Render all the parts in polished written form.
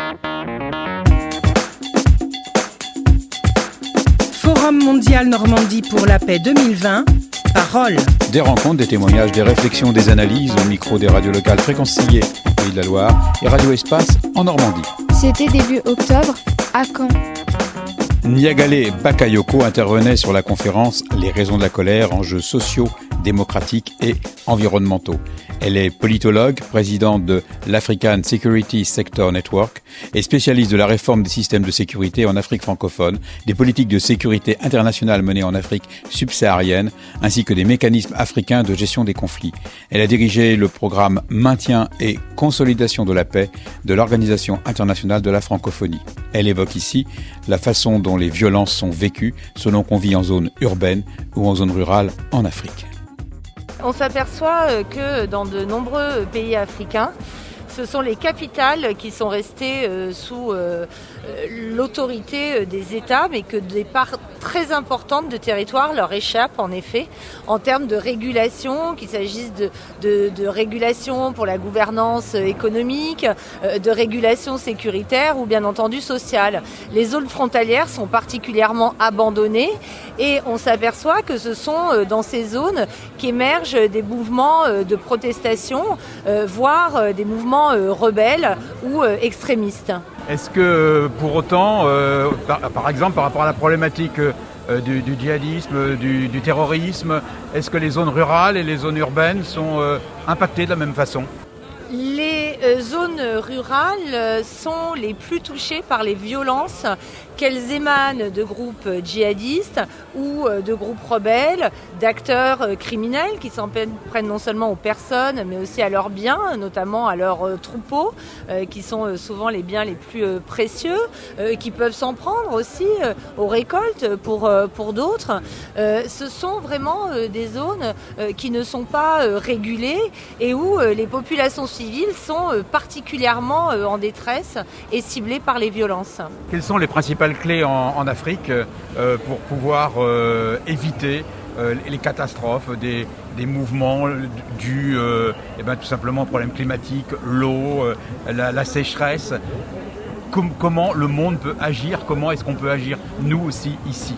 Forum mondial Normandie pour la paix 2020, Parole. Des rencontres, des témoignages, des réflexions, des analyses au micro des radios locales Fréquence Sillé au Pays de la Loire et Radio Espace en Normandie. C'était début octobre à Caen. Niagale Bakayoko intervenait sur la conférence « Les raisons de la colère, enjeux sociaux, démocratiques et environnementaux ». Elle est politologue, présidente de l'African Security Sector Network et spécialiste de la réforme des systèmes de sécurité en Afrique francophone, des politiques de sécurité internationale menées en Afrique subsaharienne, ainsi que des mécanismes africains de gestion des conflits. Elle a dirigé le programme Maintien et consolidation de la paix de l'Organisation internationale de la francophonie. Elle évoque ici la façon dont les violences sont vécues selon qu'on vit en zone urbaine ou en zone rurale en Afrique. On s'aperçoit que dans de nombreux pays africains, ce sont les capitales qui sont restées sous l'autorité des États, mais que des parts très importantes de territoire leur échappent en effet, en termes de régulation, qu'il s'agisse de régulation pour la gouvernance économique, de régulation sécuritaire ou bien entendu sociale. Les zones frontalières sont particulièrement abandonnées et on s'aperçoit que ce sont dans ces zones qu'émergent des mouvements de protestation, voire des mouvements rebelles ou extrémistes. Est-ce que pour autant, par exemple par rapport à la problématique du djihadisme, du terrorisme, est-ce que les zones rurales et les zones urbaines sont impactées de la même façon ? Les zones rurales sont les plus touchées par les violences, qu'elles émanent de groupes djihadistes ou de groupes rebelles, d'acteurs criminels qui s'en prennent non seulement aux personnes mais aussi à leurs biens, notamment à leurs troupeaux, qui sont souvent les biens les plus précieux, qui peuvent s'en prendre aussi aux récoltes pour d'autres. Ce sont vraiment des zones qui ne sont pas régulées et où les populations civiles sont particulièrement en détresse et ciblées par les violences. Quelles sont les principales clés en Afrique pour pouvoir éviter les catastrophes, des mouvements dus tout simplement aux problèmes climatiques, l'eau, la sécheresse? Comment le monde peut agir? Comment est-ce qu'on peut agir nous aussi ici?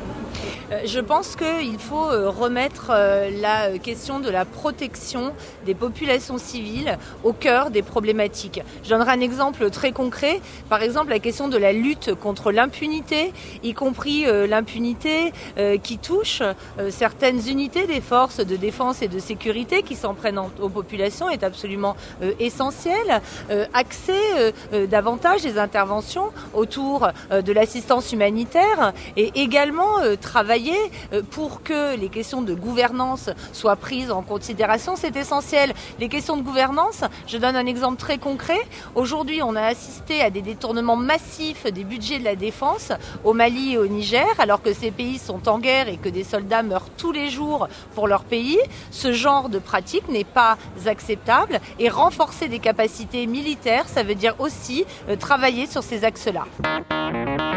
Je pense qu'il faut remettre la question de la protection des populations civiles au cœur des problématiques. Je donnerai un exemple très concret. Par exemple, la question de la lutte contre l'impunité, y compris l'impunité qui touche certaines unités des forces de défense et de sécurité qui s'en prennent aux populations est absolument essentielle. Axer davantage les interventions autour de l'assistance humanitaire et également travailler pour que les questions de gouvernance soient prises en considération, c'est essentiel. Les questions de gouvernance, je donne un exemple très concret. Aujourd'hui, on a assisté à des détournements massifs des budgets de la défense au Mali et au Niger, alors que ces pays sont en guerre et que des soldats meurent tous les jours pour leur pays. Ce genre de pratique n'est pas acceptable et renforcer des capacités militaires, ça veut dire aussi travailler sur ces axes-là.